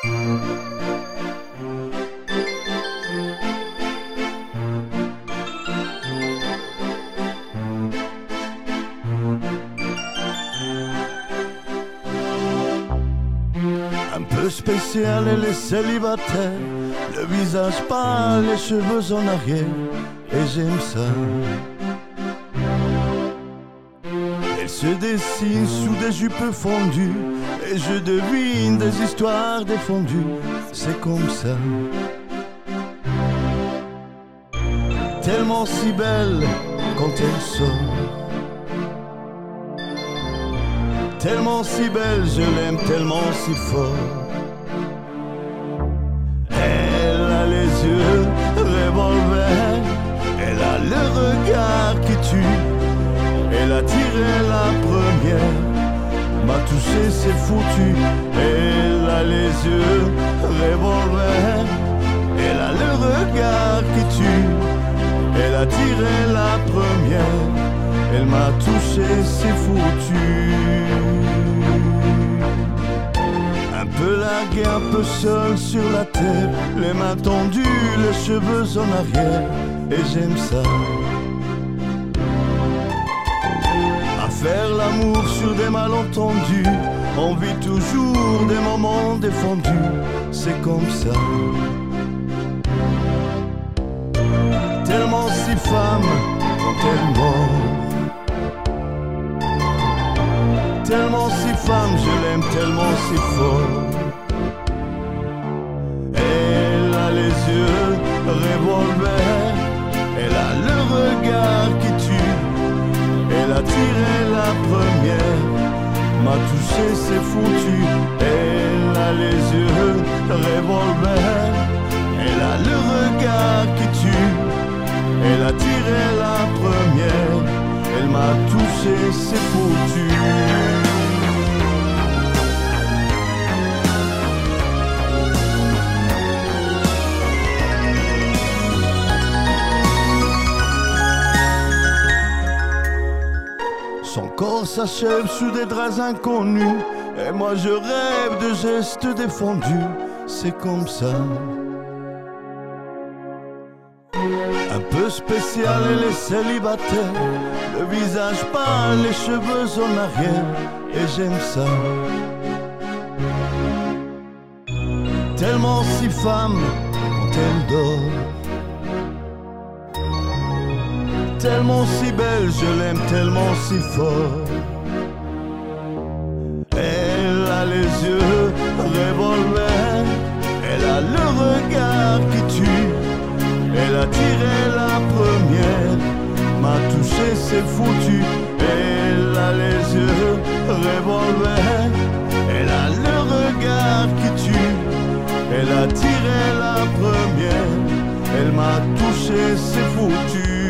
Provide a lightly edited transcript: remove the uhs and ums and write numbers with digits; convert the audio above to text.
Un peu spécial, elle est célibataire, le visage pâle, les cheveux en arrière, et j'aime ça. Elle se dessine sous des jupes fondues, et je devine des histoires défendues, c'est comme ça. Tellement si belle quand elle sort, tellement si belle, je l'aime tellement si fort. Elle a les yeux revolver, elle a le regard qui tue. Elle a tiré la première, m'a touché, c'est foutu. Elle a les yeux revolver, elle a le regard qui tue. Elle a tiré la première, elle m'a touché, c'est foutu. Un peu largué, un peu seul sur la terre, les mains tendues, les cheveux en arrière, et j'aime ça. À faire l'amour sur des malentendus, on vit toujours des moments défendus, c'est comme ça. Tellement si femme quand elle mord, tellement si femme, je l'aime tellement si fort. Elle a les yeux revolver, elle a le regard qui tue. Elle a tiré la première, m'a touché, c'est foutu. Elle a les yeux revolver, elle a le regard qui tue. Elle a tiré la première, elle m'a touché, c'est foutu. Son corps s'achève sous des draps inconnus, et moi je rêve de gestes défendus, c'est comme ça. Un peu spécial, elle est célibataire, le visage pâle, les cheveux en arrière, et j'aime ça. Tellement si femme quand elle dort, tellement si belle, je l'aime tellement si fort. Elle a les yeux revolver, elle a le regard qui tue. Elle a tiré la première, m'a touché, c'est foutu. Elle a les yeux revolver, elle a le regard qui tue. Elle a tiré la première, elle m'a touché, c'est foutu.